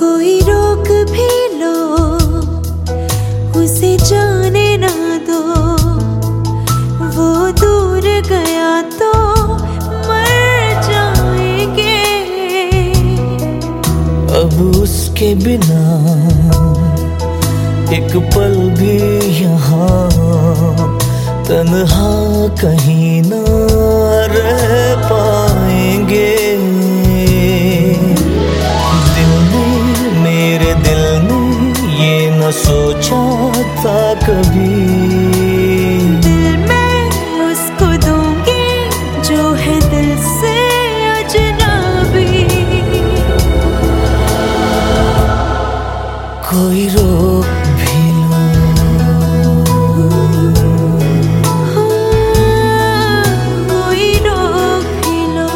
कोई रोक भी लो, उसे जाने ना दो। वो दूर गया तो मर जाएंगे। अब उसके बिना एक पल भी यहाँ तन्हा कहीं ना रह पाएंगे। मेरे दिल ने ये न सोचा था कभी, दिल मैं उसको दूंगी जो है दिल से अजनबी। कोई रोक भी लो, कोई रोक भी लो।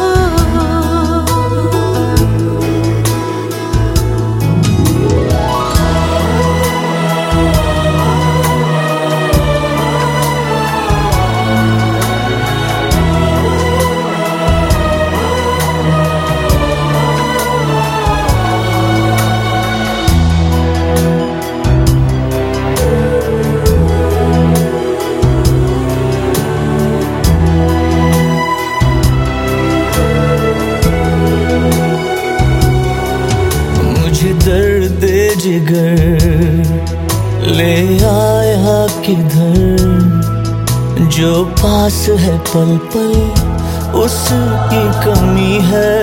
दर्द जिगर ले आया किधर, जो पास है पल पल उसकी कमी है।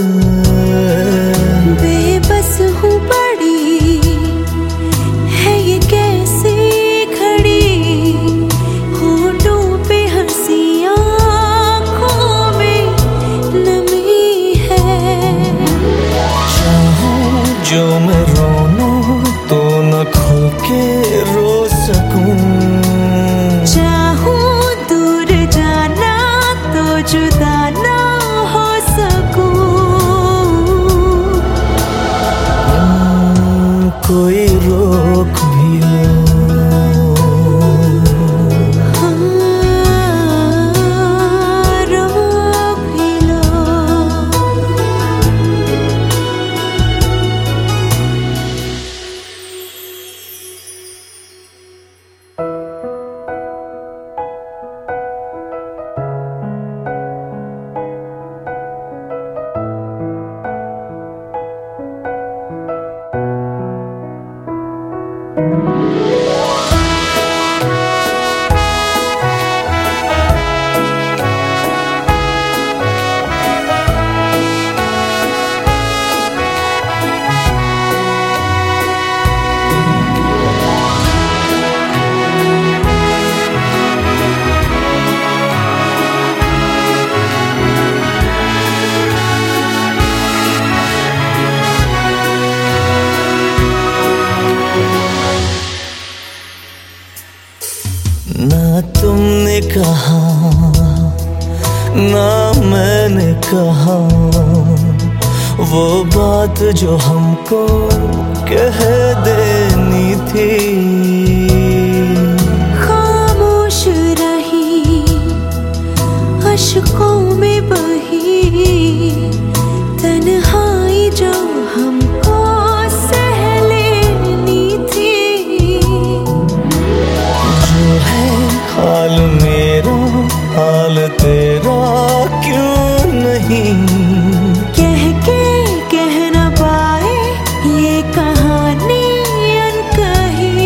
बेबस हूँ बड़ी है ये कैसी घड़ी, होठों पे हंसी आँखों में नमी है। जो मैं रोना तो न खो के रो सकूं, चाहूं दूर जाना तो जुदा ना हो सकूं। कोई रोक भी लो, रोक भी लो। ना तुमने कहा ना मैंने कहा, वो बात जो हमको कह देनी थी। खामोश रही अश्कों में बही, तन्हाई जो हमको सह लेनी थी। जो है हाल मेरा हाल तेरा क्यों नहीं, कह के कह न पाए ये कहानी अनकही।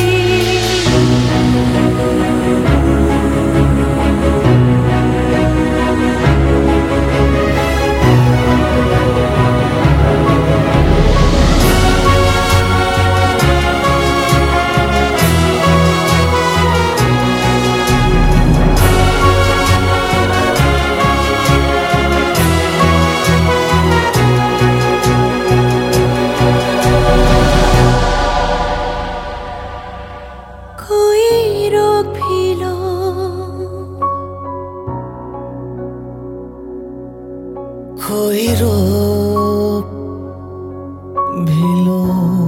कोई रोक भी लो, कोई रोक भी लो।